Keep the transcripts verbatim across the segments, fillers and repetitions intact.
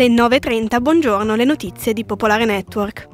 Le nove e trenta, buongiorno, le notizie di Popolare Network.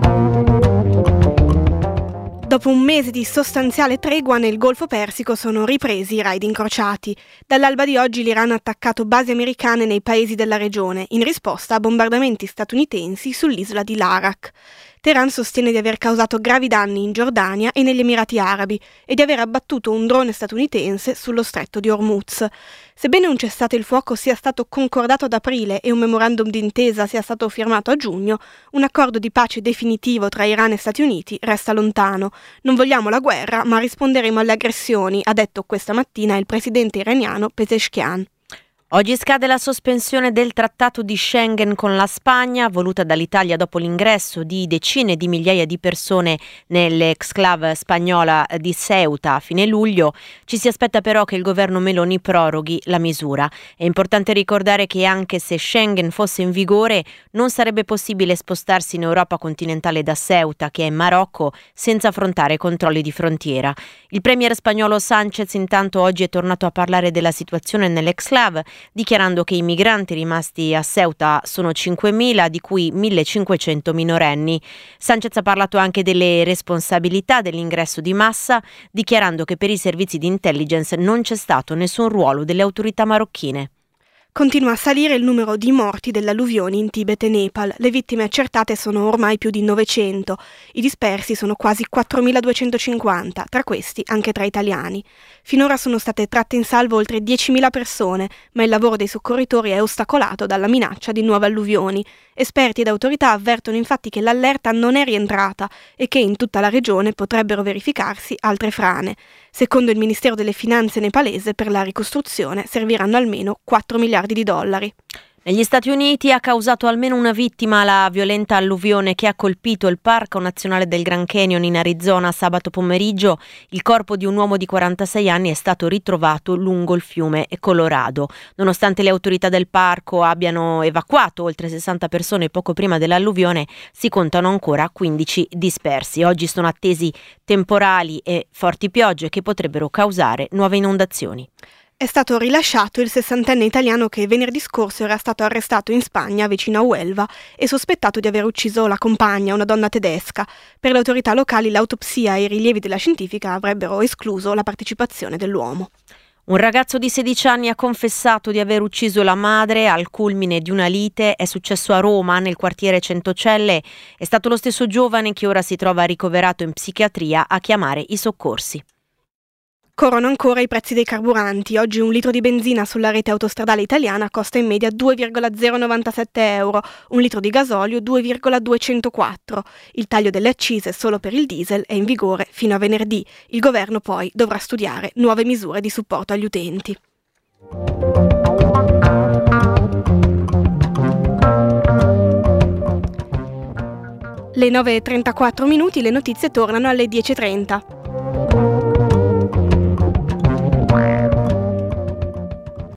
Dopo un mese di sostanziale tregua nel Golfo Persico sono ripresi i raid incrociati. Dall'alba di oggi l'Iran ha attaccato basi americane nei paesi della regione, in risposta a bombardamenti statunitensi sull'isola di Larak. Teheran sostiene di aver causato gravi danni in Giordania e negli Emirati Arabi e di aver abbattuto un drone statunitense sullo stretto di Hormuz. Sebbene un cessate il fuoco sia stato concordato ad aprile e un memorandum d'intesa sia stato firmato a giugno, un accordo di pace definitivo tra Iran e Stati Uniti resta lontano. Non vogliamo la guerra, ma risponderemo alle aggressioni, ha detto questa mattina il presidente iraniano Pezeshkian. Oggi scade la sospensione del trattato di Schengen con la Spagna, voluta dall'Italia dopo l'ingresso di decine di migliaia di persone nell'exclave spagnola di Ceuta a fine luglio. Ci si aspetta però che il governo Meloni proroghi la misura. È importante ricordare che anche se Schengen fosse in vigore, non sarebbe possibile spostarsi in Europa continentale da Ceuta, che è in Marocco, senza affrontare controlli di frontiera. Il premier spagnolo Sánchez intanto oggi è tornato a parlare della situazione nell'exclave, dichiarando che i migranti rimasti a Ceuta sono cinquemila, di cui millecinquecento minorenni. Sánchez ha parlato anche delle responsabilità dell'ingresso di massa, dichiarando che per i servizi di intelligence non c'è stato nessun ruolo delle autorità marocchine. Continua a salire il numero di morti delle alluvioni in Tibet e Nepal. Le vittime accertate sono ormai più di novecento. I dispersi sono quasi quattromiladuecentocinquanta, tra questi anche tra italiani. Finora sono state tratte in salvo oltre diecimila persone, ma il lavoro dei soccorritori è ostacolato dalla minaccia di nuove alluvioni. Esperti ed autorità avvertono infatti che l'allerta non è rientrata e che in tutta la regione potrebbero verificarsi altre frane. Secondo il Ministero delle Finanze nepalese, per la ricostruzione serviranno almeno quattro miliardi di dollari. Negli Stati Uniti ha causato almeno una vittima la violenta alluvione che ha colpito il Parco Nazionale del Grand Canyon in Arizona sabato pomeriggio. Il corpo di un uomo di quarantasei anni è stato ritrovato lungo il fiume Colorado. Nonostante le autorità del parco abbiano evacuato oltre sessanta persone poco prima dell'alluvione, si contano ancora quindici dispersi. Oggi sono attesi temporali e forti piogge che potrebbero causare nuove inondazioni. È stato rilasciato il sessantenne italiano che venerdì scorso era stato arrestato in Spagna, vicino a Huelva, e sospettato di aver ucciso la compagna, una donna tedesca. Per le autorità locali l'autopsia e i rilievi della scientifica avrebbero escluso la partecipazione dell'uomo. Un ragazzo di sedici anni ha confessato di aver ucciso la madre al culmine di una lite. È successo a Roma, nel quartiere Centocelle. È stato lo stesso giovane che ora si trova ricoverato in psichiatria a chiamare i soccorsi. Corrono ancora i prezzi dei carburanti. Oggi un litro di benzina sulla rete autostradale italiana costa in media due virgola zero novantasette euro, un litro di gasolio due virgola duecentoquattro. Il taglio delle accise solo per il diesel è in vigore fino a venerdì. Il governo poi dovrà studiare nuove misure di supporto agli utenti. Le nove e trentaquattro minuti, le notizie tornano alle dieci e trenta.